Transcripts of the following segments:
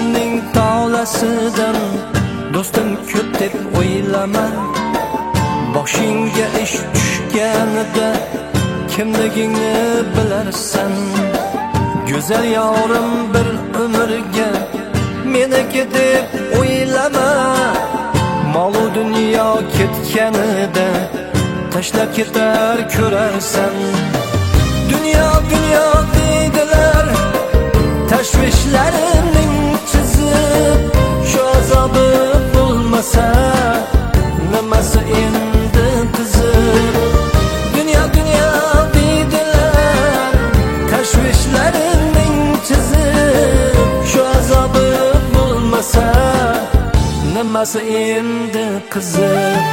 Ko'nglimning tolasidan do'stim ko'p deb o'ylama. Boshingga ish tushganida kimligingni bilarsan. Go'zal yorim bir umrga meniki deb o'ylama. Mol-u dunyo ketganida tashlab ketar ko'rarsan. Dunyo dunyo deydilar, tashvishlarimning chizib, shu azobi bo'lmasa nimasi endi qizib. Dunyo dunyo deydilar, tashvishlarimning chizib, shu azobi bo'lmasa nimasi endi qizib.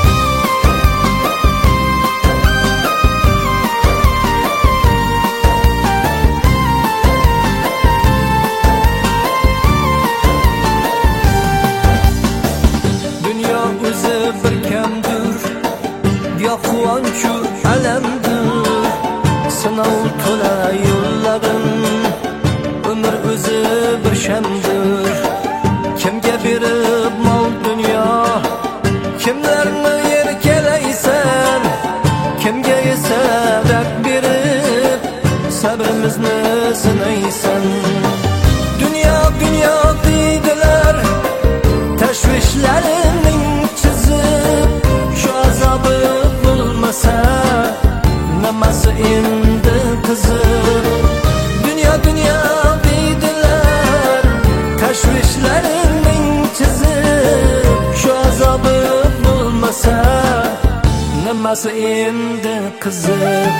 O'zi bir kamdir, yo quvonchu alamdir. Sinov to'la yo'llarim, umr o'zi bir shamdir. Kimga berib mol dunyo, kimlarni erkalaysan, kimga esa dard berib sabrimizni sinaysan. Dunyo dunyo deydilar, tashvishlarimning chizib, shu azobi bo'lmasa nimasi endi qizib. Dunyo dunyo deydilar, tashvishlarimning chizib, shu azobi bo'lmasa nimasi endi qizib.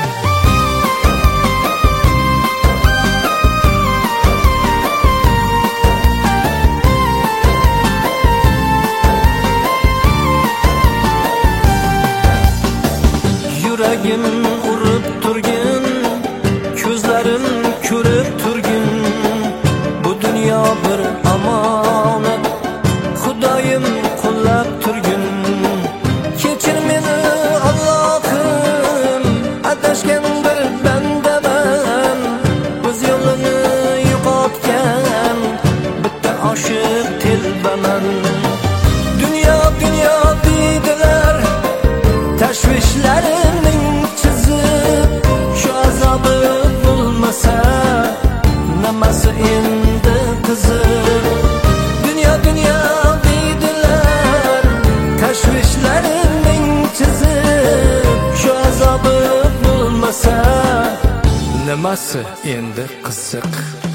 Yuragim urib turgin, ko'zlarim ko'rib turgin. Bu dunyo bir omonat, Xudoyim qo'llab turgin. Kechir meni Allohim, adashgan bir bandaman. O'z yo'lini yo'qotgan bitta oshiq telbaman. Dunyo dunyo deydilar, tashvishlarimning chizib, shu azobi bo'lmasa nimasi endi qizib. Dunyo dunyo deydilar, tashvishlarimning chizib, shu azobi bo'lmasa nimasi endi qiziq.